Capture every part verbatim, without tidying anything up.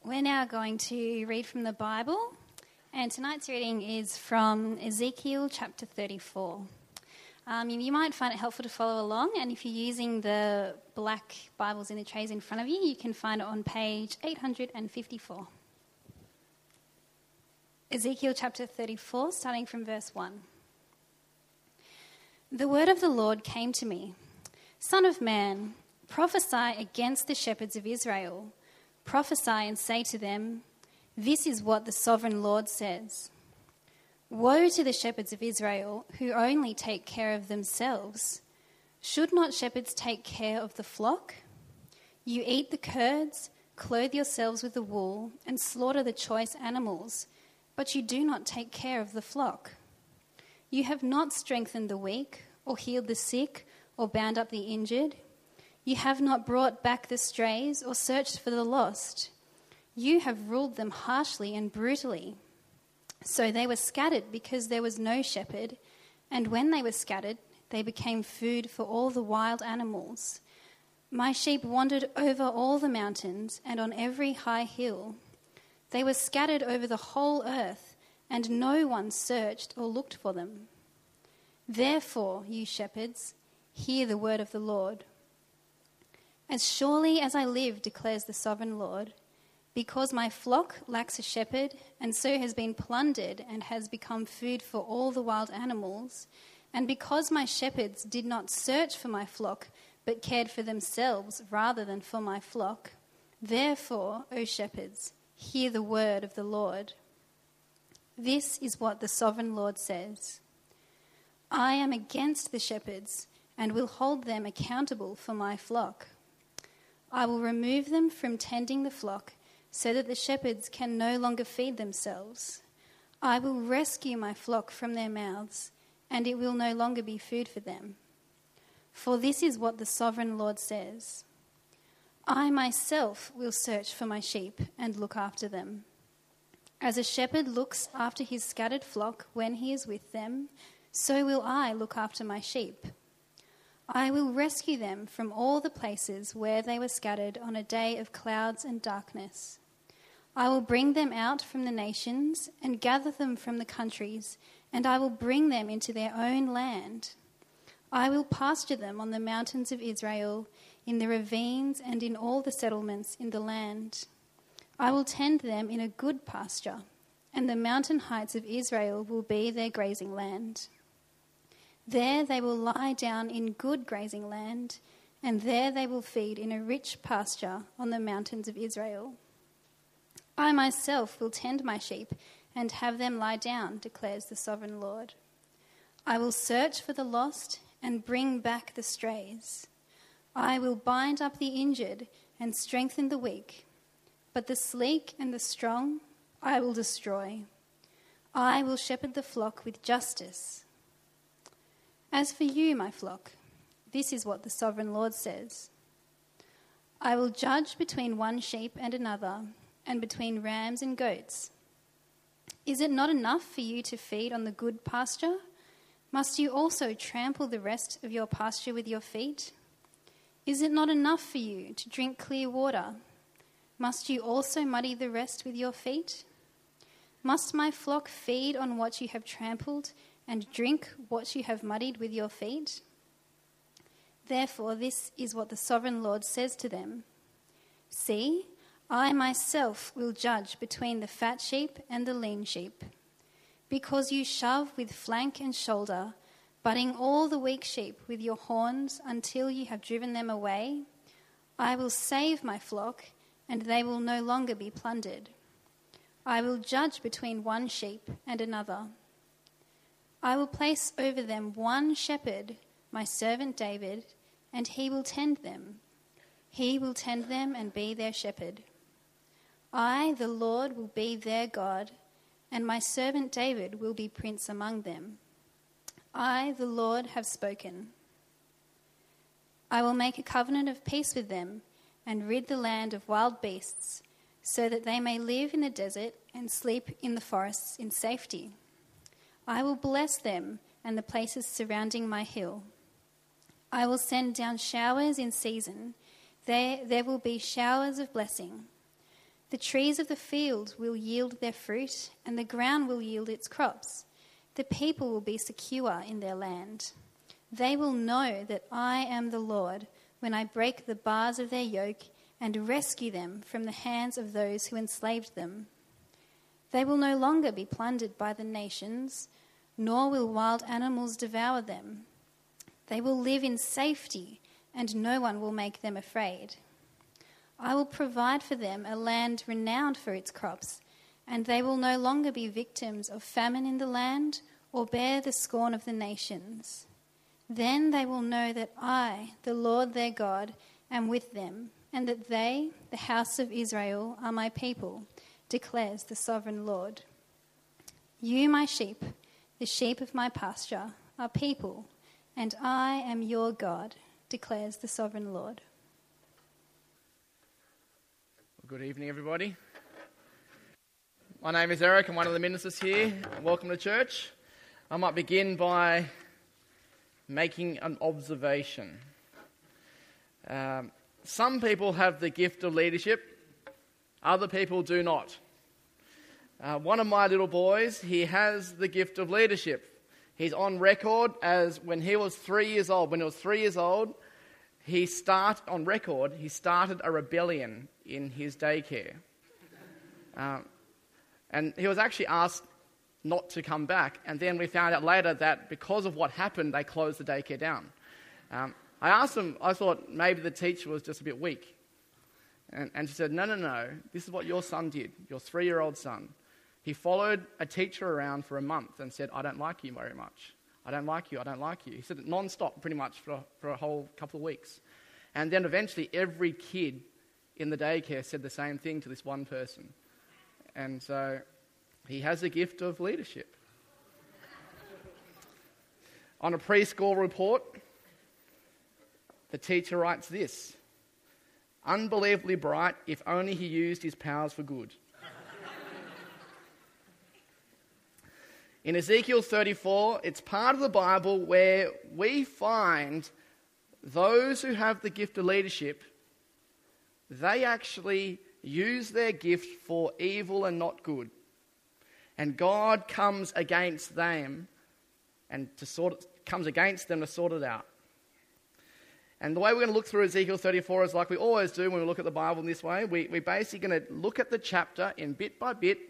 We're now going to read from the Bible, and tonight's reading is from Ezekiel chapter thirty-four. Um, you, you might find it helpful to follow along, and if you're using the black Bibles in the trays in front of you, you can find it on page eight hundred fifty-four. Ezekiel chapter thirty-four, starting from verse one. The word of the Lord came to me, Son of man, prophesy against the shepherds of Israel. Prophesy and say to them, this is what the sovereign Lord says. Woe to the shepherds of Israel who only take care of themselves. Should not shepherds take care of the flock? You eat the curds, clothe yourselves with the wool, and slaughter the choice animals, but you do not take care of the flock. You have not strengthened the weak, or healed the sick, or bound up the injured. You have not brought back the strays or searched for the lost. You have ruled them harshly and brutally. So they were scattered because there was no shepherd, and when they were scattered, they became food for all the wild animals. My sheep wandered over all the mountains and on every high hill. They were scattered over the whole earth, and no one searched or looked for them. Therefore, you shepherds, hear the word of the Lord. As surely as I live, declares the sovereign Lord, because my flock lacks a shepherd, and so has been plundered and has become food for all the wild animals, and because my shepherds did not search for my flock, but cared for themselves rather than for my flock, therefore, O shepherds, hear the word of the Lord. This is what the sovereign Lord says. I am against the shepherds, and will hold them accountable for my flock. I will remove them from tending the flock, so that the shepherds can no longer feed themselves. I will rescue my flock from their mouths, and it will no longer be food for them. For this is what the sovereign Lord says. I myself will search for my sheep and look after them. As a shepherd looks after his scattered flock when he is with them, so will I look after my sheep. I will rescue them from all the places where they were scattered on a day of clouds and darkness. I will bring them out from the nations and gather them from the countries, and I will bring them into their own land. I will pasture them on the mountains of Israel, in the ravines and in all the settlements in the land. I will tend them in a good pasture, and the mountain heights of Israel will be their grazing land. There they will lie down in good grazing land, and there they will feed in a rich pasture on the mountains of Israel. I myself will tend my sheep and have them lie down, declares the sovereign Lord. I will search for the lost and bring back the strays. I will bind up the injured and strengthen the weak, but the sleek and the strong I will destroy. I will shepherd the flock with justice. As for you, my flock, this is what the sovereign Lord says. I will judge between one sheep and another, and between rams and goats. Is it not enough for you to feed on the good pasture? Must you also trample the rest of your pasture with your feet? Is it not enough for you to drink clear water? Must you also muddy the rest with your feet? Must my flock feed on what you have trampled, and drink what you have muddied with your feet? Therefore, this is what the sovereign Lord says to them. See, I myself will judge between the fat sheep and the lean sheep. Because you shove with flank and shoulder, butting all the weak sheep with your horns until you have driven them away, I will save my flock, and they will no longer be plundered. I will judge between one sheep and another. I will place over them one shepherd, my servant David, and he will tend them. He will tend them and be their shepherd. I, the Lord, will be their God, and my servant David will be prince among them. I, the Lord, have spoken. I will make a covenant of peace with them and rid the land of wild beasts, so that they may live in the desert and sleep in the forests in safety. I will bless them and the places surrounding my hill. I will send down showers in season. There, there will be showers of blessing. The trees of the field will yield their fruit, and the ground will yield its crops. The people will be secure in their land. They will know that I am the Lord when I break the bars of their yoke and rescue them from the hands of those who enslaved them. They will no longer be plundered by the nations, nor will wild animals devour them. They will live in safety, and no one will make them afraid. I will provide for them a land renowned for its crops, and they will no longer be victims of famine in the land or bear the scorn of the nations. Then they will know that I, the Lord their God, am with them, and that they, the house of Israel, are my people, declares the sovereign Lord. You, my sheep, the sheep of my pasture, are people, and I am your God, declares the sovereign Lord. Good evening, everybody. My name is Eric. I'm one of the ministers here. Welcome to church. I might begin by making an observation. Um, some people have the gift of leadership. Other people do not. Uh, one of my little boys, he has the gift of leadership. He's on record as when he was three years old. When he was three years old, he start on record. He started a rebellion in his daycare, um, and he was actually asked not to come back. And then we found out later that because of what happened, they closed the daycare down. Um, I asked him. I thought maybe the teacher was just a bit weak, and, and she said, "No, no, no. This is what your son did. Your three-year-old son. He followed a teacher around for a month and said, 'I don't like you very much. I don't like you. I don't like you.' He said it non-stop, pretty much for for a whole couple of weeks, and then eventually every kid in the daycare said the same thing to this one person. And so he has a gift of leadership. On a preschool report, the teacher writes this: "Unbelievably bright if only he used his powers for good." In Ezekiel thirty-four, it's part of the Bible where we find those who have the gift of leadership, they actually use their gift for evil and not good. And God comes against them and to sort it, comes against them to sort it out. And the way we're going to look through Ezekiel thirty-four is like we always do when we look at the Bible in this way. We, we're basically going to look at the chapter in bit by bit,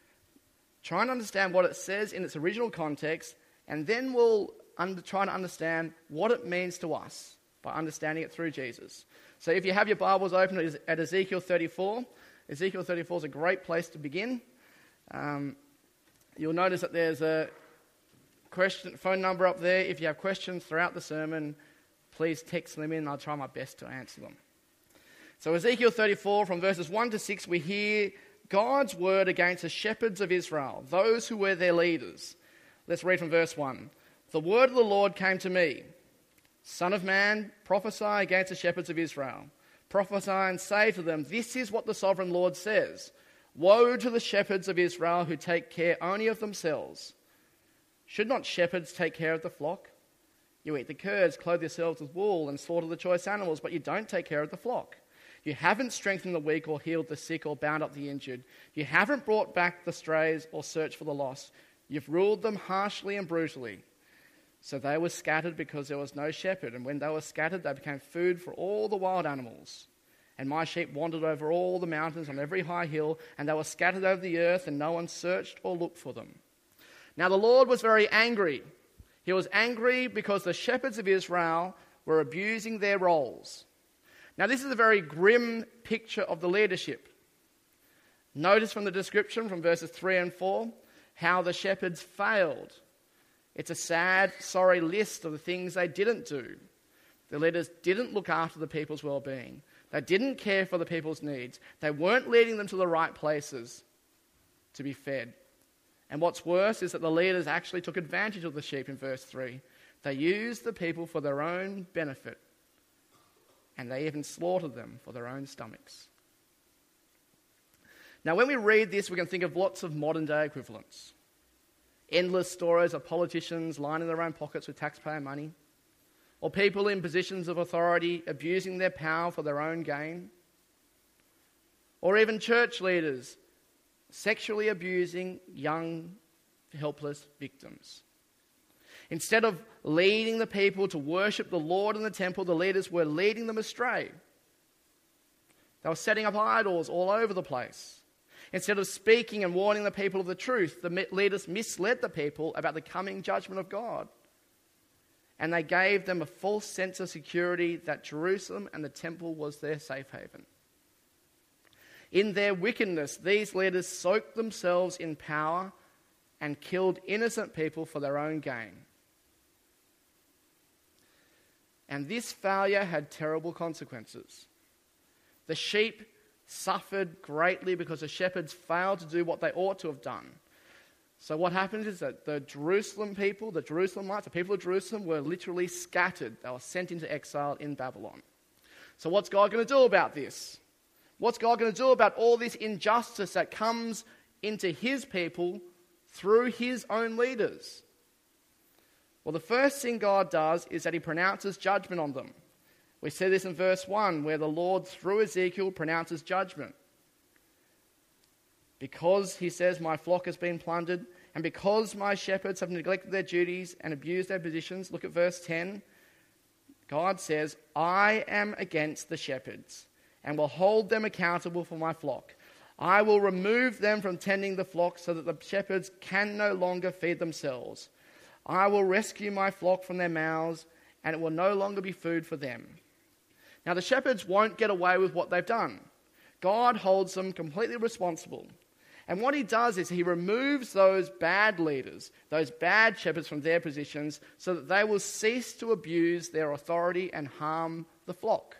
try and understand what it says in its original context, and then we'll under, try to understand what it means to us by understanding it through Jesus. So if you have your Bibles open at Ezekiel thirty-four, Ezekiel thirty-four is a great place to begin. Um, you'll notice that there's a question phone number up there. If you have questions throughout the sermon, please text them in. I'll try my best to answer them. So Ezekiel thirty-four, from verses one to six, we hear God's word against the shepherds of Israel, those who were their leaders. Let's read from verse one. "The word of the Lord came to me. Son of man, prophesy against the shepherds of Israel. Prophesy and say to them, this is what the sovereign Lord says. Woe to the shepherds of Israel who take care only of themselves. Should not shepherds take care of the flock? You eat the curds, clothe yourselves with wool, and slaughter the choice animals, but you don't take care of the flock. You haven't strengthened the weak or healed the sick or bound up the injured. You haven't brought back the strays or searched for the lost. You've ruled them harshly and brutally. So they were scattered because there was no shepherd, and when they were scattered, they became food for all the wild animals. And my sheep wandered over all the mountains on every high hill, and they were scattered over the earth, and no one searched or looked for them. Now the Lord was very angry. He was angry because the shepherds of Israel were abusing their roles." Now this is a very grim picture of the leadership. Notice from the description from verses three and four how the shepherds failed. It's a sad, sorry list of the things they didn't do. The leaders didn't look after the people's well-being. They didn't care for the people's needs. They weren't leading them to the right places to be fed. And what's worse is that the leaders actually took advantage of the sheep in verse three. They used the people for their own benefit, and they even slaughtered them for their own stomachs. Now, when we read this, we can think of lots of modern-day equivalents. Endless stories of politicians lining their own pockets with taxpayer money, or people in positions of authority abusing their power for their own gain. Or even church leaders sexually abusing young, helpless victims. Instead of leading the people to worship the Lord in the temple, the leaders were leading them astray. They were setting up idols all over the place. Instead of speaking and warning the people of the truth, the leaders misled the people about the coming judgment of God. And they gave them a false sense of security that Jerusalem and the temple was their safe haven. In their wickedness, these leaders soaked themselves in power and killed innocent people for their own gain. And this failure had terrible consequences. The sheep suffered greatly because the shepherds failed to do what they ought to have done. So what happens is that the Jerusalem people, the Jerusalemites, the people of Jerusalem were literally scattered. They were sent into exile in Babylon. So what's God going to do about this? What's God going to do about all this injustice that comes into his people through his own leaders? Well, the first thing God does is that he pronounces judgment on them. We see this in verse one, where the Lord, through Ezekiel, pronounces judgment. Because, he says, my flock has been plundered, and because my shepherds have neglected their duties and abused their positions, look at verse ten. God says, I am against the shepherds, and will hold them accountable for my flock. I will remove them from tending the flock so that the shepherds can no longer feed themselves. I will rescue my flock from their mouths, and it will no longer be food for them. Now, the shepherds won't get away with what they've done. God holds them completely responsible. And what he does is he removes those bad leaders, those bad shepherds from their positions, so that they will cease to abuse their authority and harm the flock.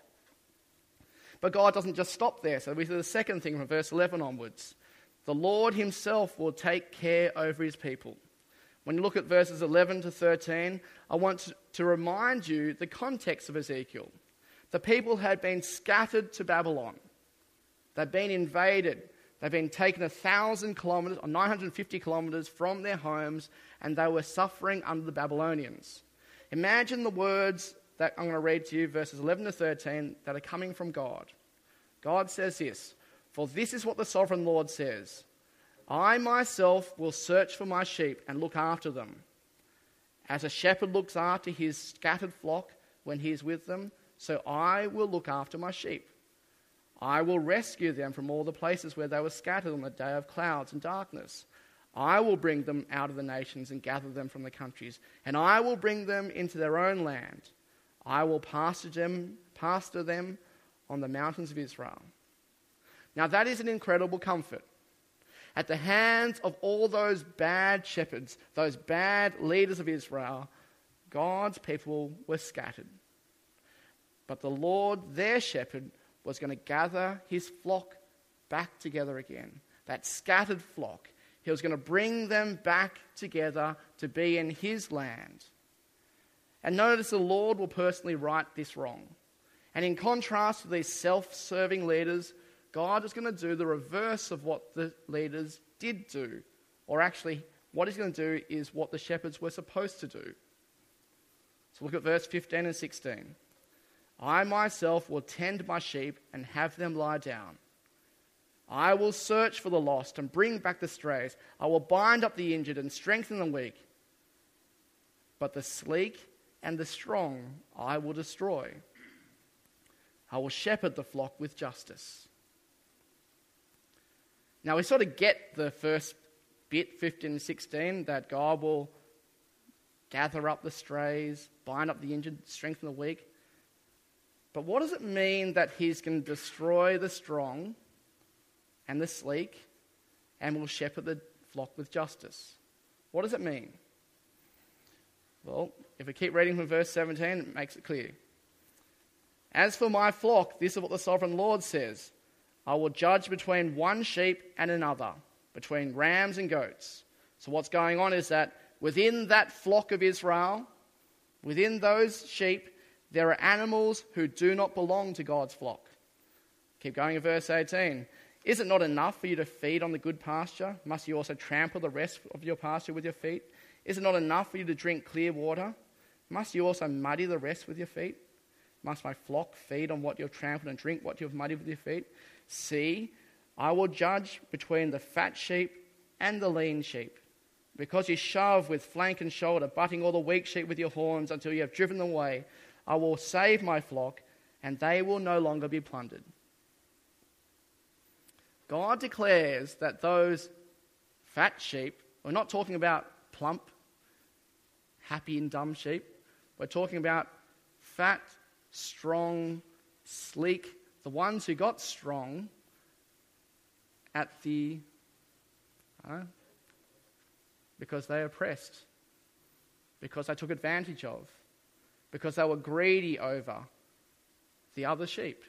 But God doesn't just stop there. So we see the second thing from verse eleven onwards. The Lord himself will take care over his people. When you look at verses eleven to thirteen, I want to remind you the context of Ezekiel. The people had been scattered to Babylon. They'd been invaded. They'd been taken a thousand kilometres or nine hundred fifty kilometres from their homes, and they were suffering under the Babylonians. Imagine the words that I'm going to read to you, verses eleven to thirteen, that are coming from God. God says this, for this is what the sovereign Lord says. I myself will search for my sheep and look after them. As a shepherd looks after his scattered flock when he is with them, so I will look after my sheep. I will rescue them from all the places where they were scattered on the day of clouds and darkness. I will bring them out of the nations and gather them from the countries, and I will bring them into their own land. I will pasture them, pasture them on the mountains of Israel. Now that is an incredible comfort. At the hands of all those bad shepherds, those bad leaders of Israel, God's people were scattered. But the Lord, their shepherd, was going to gather his flock back together again. That scattered flock. He was going to bring them back together to be in his land. And notice the Lord will personally right this wrong. And in contrast to these self-serving leaders, God is going to do the reverse of what the leaders did do. Or actually, what he's going to do is what the shepherds were supposed to do. So look at verse fifteen and sixteen. I myself will tend my sheep and have them lie down. I will search for the lost and bring back the strays. I will bind up the injured and strengthen the weak. But the sleek and the strong I will destroy. I will shepherd the flock with justice. Now we sort of get the first bit, fifteen and sixteen, that God will gather up the strays, bind up the injured, strengthen the weak. But what does it mean that he's going to destroy the strong and the sleek and will shepherd the flock with justice? What does it mean? Well, if we keep reading from verse seventeen, it makes it clear. As for my flock, this is what the sovereign Lord says. I will judge between one sheep and another, between rams and goats. So what's going on is that within that flock of Israel, within those sheep, there are animals who do not belong to God's flock. Keep going in verse eighteen. Is it not enough for you to feed on the good pasture? Must you also trample the rest of your pasture with your feet? Is it not enough for you to drink clear water? Must you also muddy the rest with your feet? Must my flock feed on what you have trampled and drink what you have muddied with your feet? See, I will judge between the fat sheep and the lean sheep. Because you shove with flank and shoulder, butting all the weak sheep with your horns until you have driven them away, I will save my flock, and they will no longer be plundered. God declares that those fat sheep, we're not talking about plump, happy and dumb sheep. We're talking about fat, strong, sleek, the ones who got strong at the... Uh, because they oppressed, because they took advantage of, because they were greedy over the other sheep.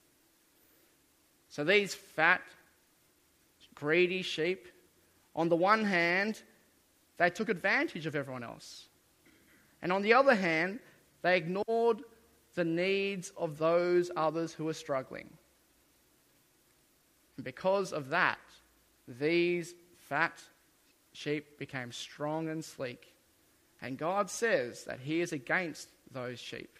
So these fat, greedy sheep, on the one hand, they took advantage of everyone else. And on the other hand, they ignored the needs of those others who were struggling. And because of that, these fat sheep became strong and sleek. And God says that he is against those sheep.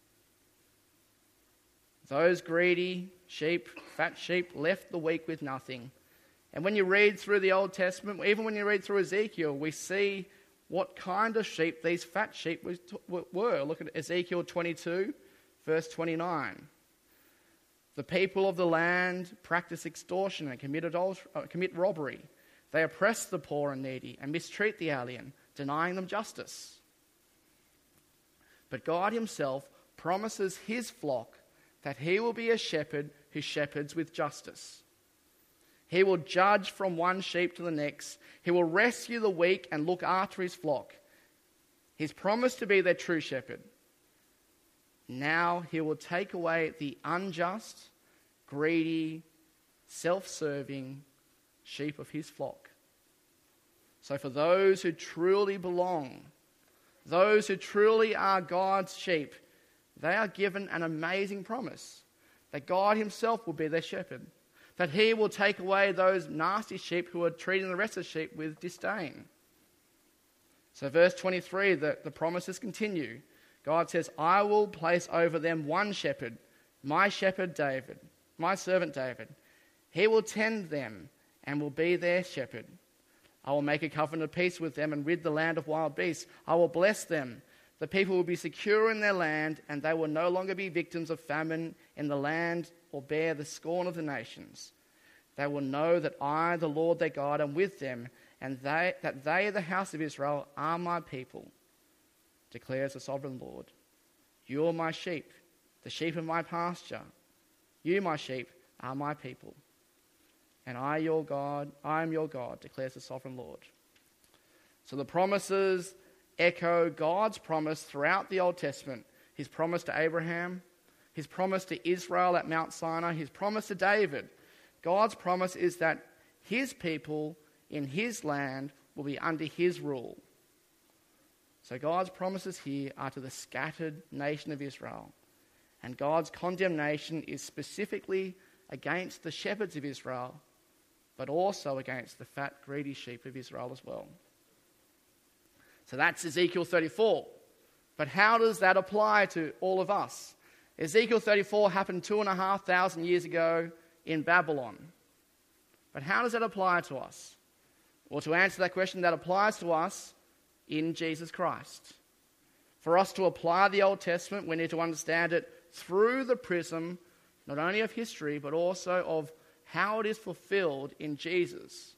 Those greedy sheep, fat sheep, left the weak with nothing. And when you read through the Old Testament, even when you read through Ezekiel, we see what kind of sheep these fat sheep were. Look at Ezekiel twenty-two, verse twenty-nine. The people of the land practice extortion and commit, adultery, uh, commit robbery. They oppress the poor and needy and mistreat the alien, denying them justice. But God himself promises his flock that he will be a shepherd who shepherds with justice. He will judge from one sheep to the next. He will rescue the weak and look after his flock. He's promised to be their true shepherd. Now he will take away the unjust, greedy, self-serving sheep of his flock. So for those who truly belong, those who truly are God's sheep, they are given an amazing promise that God himself will be their shepherd, that he will take away those nasty sheep who are treating the rest of the sheep with disdain. So verse twenty-three, the, the promises continue. God says, I will place over them one shepherd, my shepherd David, my servant David. He will tend them and will be their shepherd. I will make a covenant of peace with them and rid the land of wild beasts. I will bless them. The people will be secure in their land, and they will no longer be victims of famine in the land or bear the scorn of the nations. They will know that I, the Lord their God, am with them, and they, that they, the house of Israel, are my people, declares the sovereign Lord. You are my sheep, the sheep of my pasture. You, my sheep, are my people. And I, your God, I am your God, declares the sovereign Lord. So the promises echo God's promise throughout the Old Testament. His promise to Abraham, his promise to Israel at Mount Sinai, his promise to David. God's promise is that his people in his land will be under his rule. So God's promises here are to the scattered nation of Israel. And God's condemnation is specifically against the shepherds of Israel, but also against the fat, greedy sheep of Israel as well. So that's Ezekiel thirty-four. But how does that apply to all of us? Ezekiel thirty-four happened two and a half thousand years ago in Babylon. But how does that apply to us? Well, to answer that question, that applies to us in Jesus Christ. For us to apply the Old Testament, we need to understand it through the prism, not only of history, but also of how it is fulfilled in Jesus.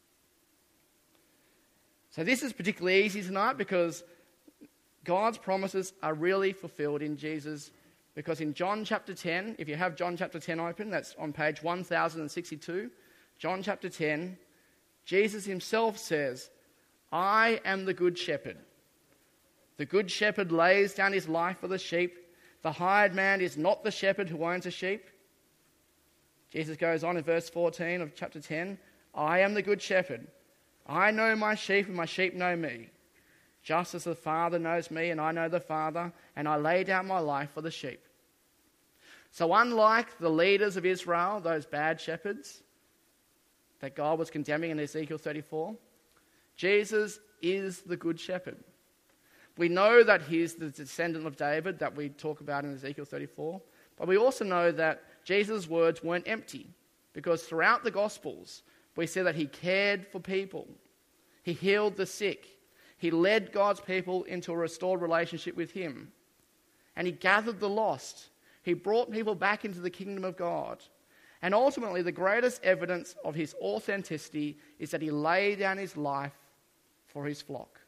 So this is particularly easy tonight because God's promises are really fulfilled in Jesus. Because in John chapter ten, if you have John chapter ten open, that's on page one thousand sixty-two, John chapter ten, Jesus himself says, I am the good shepherd. The good shepherd lays down his life for the sheep. The hired man is not the shepherd who owns a sheep. Jesus goes on in verse fourteen of chapter ten, I am the good shepherd. I know my sheep and my sheep know me. Just as the Father knows me and I know the Father, and I lay down my life for the sheep. So unlike the leaders of Israel, those bad shepherds that God was condemning in Ezekiel thirty-four, Jesus is the good shepherd. We know that he's the descendant of David that we talk about in Ezekiel thirty-four, but we also know that Jesus' words weren't empty. Because throughout the Gospels, we see that he cared for people. He healed the sick. He led God's people into a restored relationship with him. And he gathered the lost. He brought people back into the kingdom of God. And ultimately, the greatest evidence of his authenticity is that he laid down his life for his flock.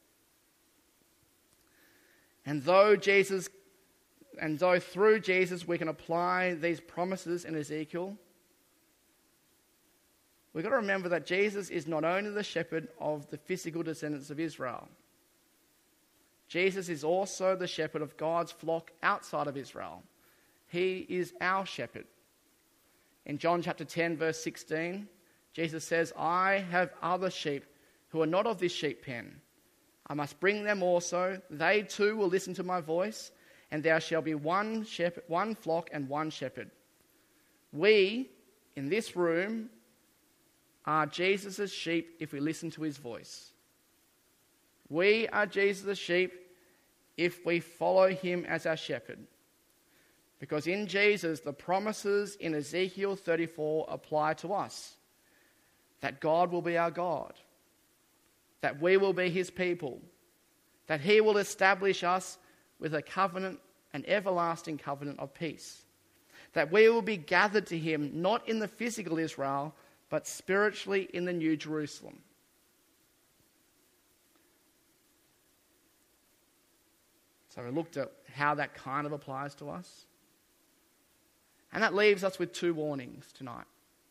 And though Jesus, and though through Jesus we can apply these promises in Ezekiel, we've got to remember that Jesus is not only the shepherd of the physical descendants of Israel. Jesus is also the shepherd of God's flock outside of Israel. He is our shepherd. In John chapter ten, verse sixteen, Jesus says, I have other sheep who are not of this sheep pen. I must bring them also. They too will listen to my voice, and there shall be one shepherd, one flock and one shepherd. We, in this room, are Jesus' sheep if we listen to his voice. We are Jesus' sheep if we follow him as our shepherd. Because in Jesus, the promises in Ezekiel thirty-four apply to us. That God will be our God. That we will be his people. That he will establish us with a covenant, an everlasting covenant of peace. That we will be gathered to him, not in the physical Israel, but spiritually in the New Jerusalem. So we looked at how that kind of applies to us. And that leaves us with two warnings tonight.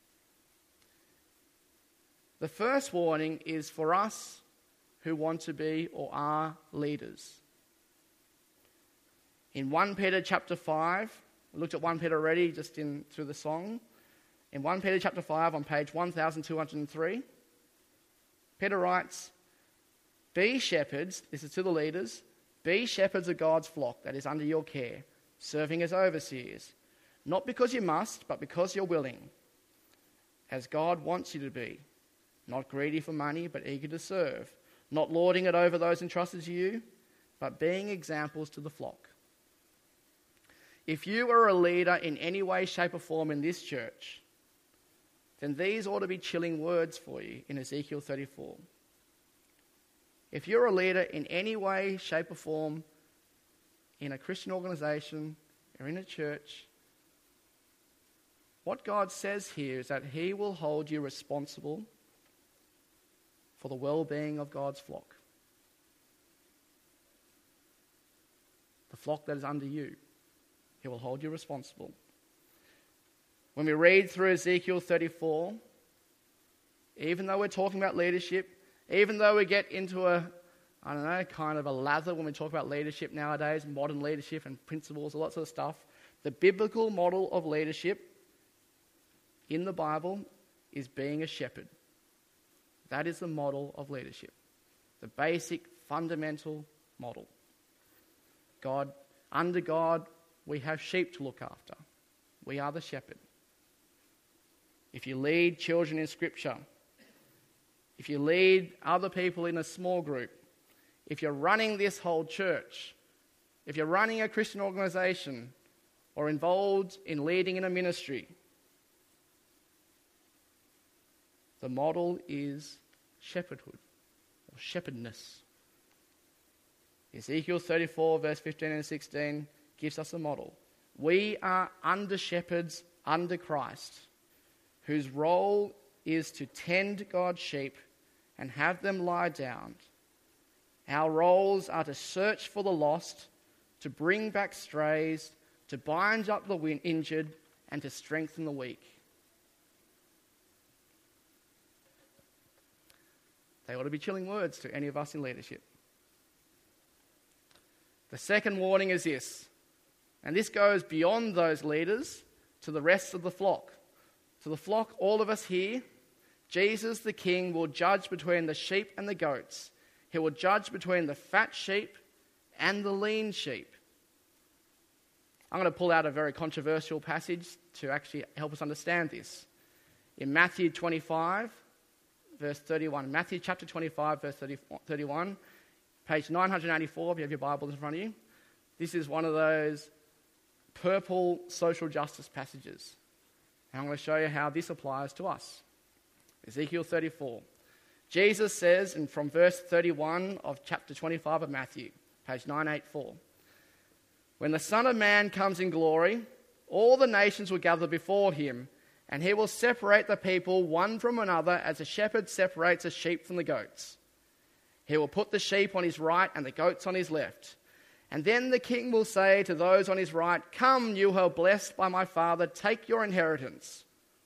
The first warning is for us who want to be or are leaders. In First Peter chapter five, we looked at First Peter already just in through the song. In First Peter chapter five on page one thousand two hundred three, Peter writes, be shepherds, this is to the leaders, be shepherds of God's flock that is under your care, serving as overseers. Not because you must, but because you're willing, as God wants you to be. Not greedy for money, but eager to serve. Not lording it over those entrusted to you, but being examples to the flock. If you are a leader in any way, shape or form in this church, then these ought to be chilling words for you in Ezekiel thirty-four. If you're a leader in any way, shape or form in a Christian organisation or in a church, what God says here is that he will hold you responsible for the well-being of God's flock. The flock that is under you. He will hold you responsible. When we read through Ezekiel thirty-four, even though we're talking about leadership, even though we get into a, I don't know, kind of a lather when we talk about leadership nowadays, modern leadership and principles, lots of stuff, the biblical model of leadership in the Bible is being a shepherd. That is the model of leadership. The basic, fundamental model. God, under God, we have sheep to look after. We are the shepherd. If you lead children in Scripture, if you lead other people in a small group, if you're running this whole church, if you're running a Christian organisation or involved in leading in a ministry, the model is shepherdhood or shepherdness. Ezekiel thirty-four, verse fifteen and sixteen gives us a model. We are under shepherds under Christ, whose role is to tend God's sheep and have them lie down. Our roles are to search for the lost, to bring back strays, to bind up the injured, and to strengthen the weak. They ought to be chilling words to any of us in leadership. The second warning is this, and this goes beyond those leaders to the rest of the flock. To the flock, all of us here, Jesus the King will judge between the sheep and the goats. He will judge between the fat sheep and the lean sheep. I'm going to pull out a very controversial passage to actually help us understand this. In Matthew twenty-five, verse thirty-one. Matthew chapter twenty-five, verse thirty-one. Page nine eighty-four, if you have your Bibles in front of you. This is one of those purple social justice passages. And I'm going to show you how this applies to us. Ezekiel thirty-four. Jesus says, and from verse thirty-one of chapter twenty-five of Matthew, page nine eighty-four, when the Son of Man comes in glory, all the nations will gather before him, and he will separate the people one from another as a shepherd separates a sheep from the goats. He will put the sheep on his right and the goats on his left. And then the king will say to those on his right, "Come, you who are blessed by my Father, take your inheritance.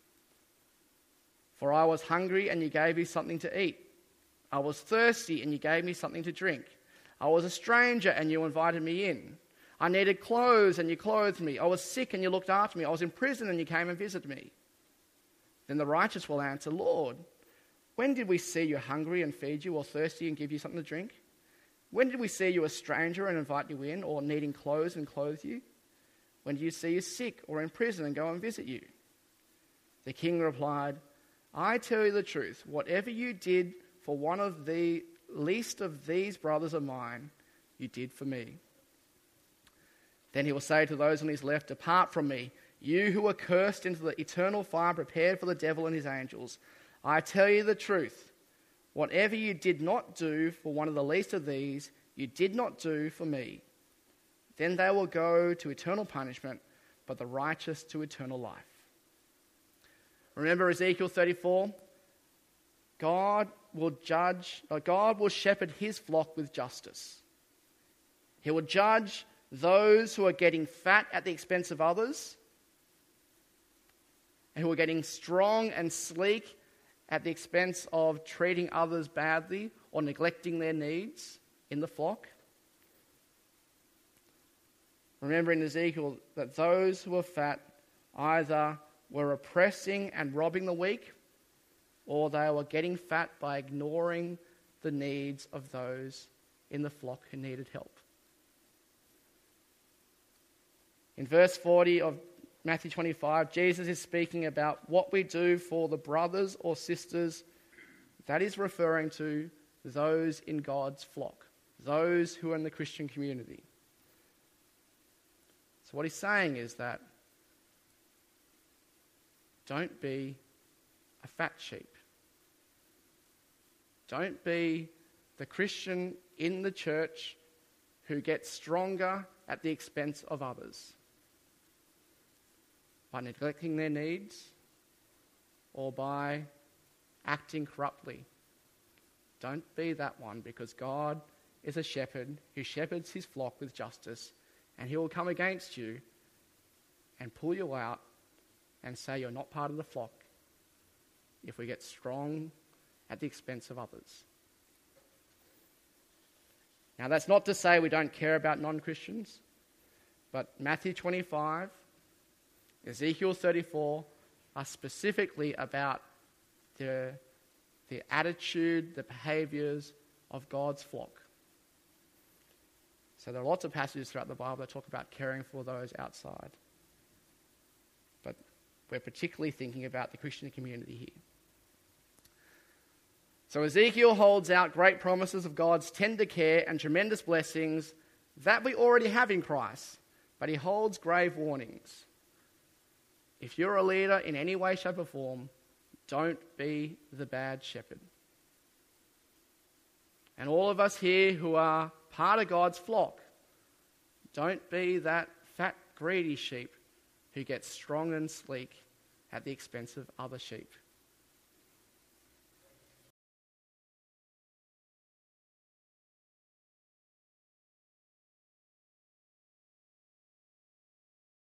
For I was hungry, and you gave me something to eat. I was thirsty, and you gave me something to drink. I was a stranger, and you invited me in. I needed clothes, and you clothed me. I was sick, and you looked after me. I was in prison, and you came and visited me." Then the righteous will answer, "Lord, when did we see you hungry and feed you, or thirsty and give you something to drink? When did we see you a stranger and invite you in, or needing clothes and clothe you? When did you see you sick or in prison and go and visit you?" The king replied, "I tell you the truth, whatever you did for one of the least of these brothers of mine, you did for me." Then he will say to those on his left, "Depart from me, you who are cursed, into the eternal fire prepared for the devil and his angels. I tell you the truth, whatever you did not do for one of the least of these, you did not do for me." Then they will go to eternal punishment, but the righteous to eternal life. Remember Ezekiel thirty-four? God will judge, or God will shepherd his flock with justice. He will judge those who are getting fat at the expense of others, and who are getting strong and sleek at the expense of treating others badly or neglecting their needs in the flock. Remember in Ezekiel that those who are fat either were oppressing and robbing the weak, or they were getting fat by ignoring the needs of those in the flock who needed help. In verse forty of Matthew twenty-five, Jesus is speaking about what we do for the brothers or sisters. That is referring to those in God's flock, those who are in the Christian community. So what he's saying is that don't be a fat sheep. Don't be the Christian in the church who gets stronger at the expense of others by neglecting their needs or by acting corruptly. Don't be that one, because God is a shepherd who shepherds his flock with justice, and he will come against you and pull you out and say you're not part of the flock if we get strong at the expense of others. Now, that's not to say we don't care about non-Christians, but Matthew twenty-five, Ezekiel thirty-four are specifically about the, the attitude, the behaviours of God's flock. So there are lots of passages throughout the Bible that talk about caring for those outside. But we're particularly thinking about the Christian community here. So Ezekiel holds out great promises of God's tender care and tremendous blessings that we already have in Christ, but he holds grave warnings. If you're a leader in any way, shape or form, don't be the bad shepherd. And all of us here who are part of God's flock, don't be that fat, greedy sheep who gets strong and sleek at the expense of other sheep.